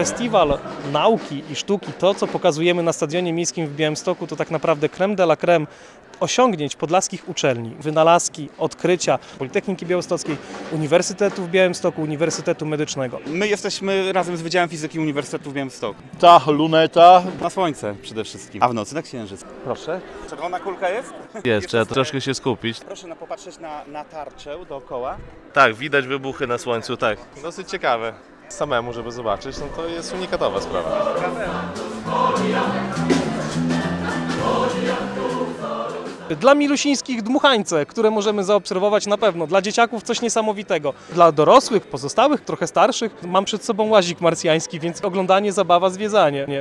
festiwal nauki i sztuki, to co pokazujemy na Stadionie Miejskim w Białymstoku, to tak naprawdę crème de la crème osiągnięć podlaskich uczelni, wynalazki, odkrycia Politechniki Białostockiej, Uniwersytetu w Białymstoku, Uniwersytetu Medycznego. My jesteśmy razem z Wydziałem Fizyki Uniwersytetu w Białymstoku. Ta luneta. Na słońce przede wszystkim, a w nocy na księżyc. Proszę. Czerwona kulka jest? Jest, trzeba troszkę się skupić. Proszę popatrzeć na tarczę dookoła. Tak, widać wybuchy na słońcu, tak. Dosyć ciekawe. Samemu, żeby zobaczyć, no to jest unikatowa sprawa. Dla milusińskich dmuchańce, które możemy zaobserwować na pewno. Dla dzieciaków coś niesamowitego. Dla dorosłych, pozostałych, trochę starszych, mam przed sobą łazik marsjański, więc oglądanie, zabawa, zwiedzanie. Nie?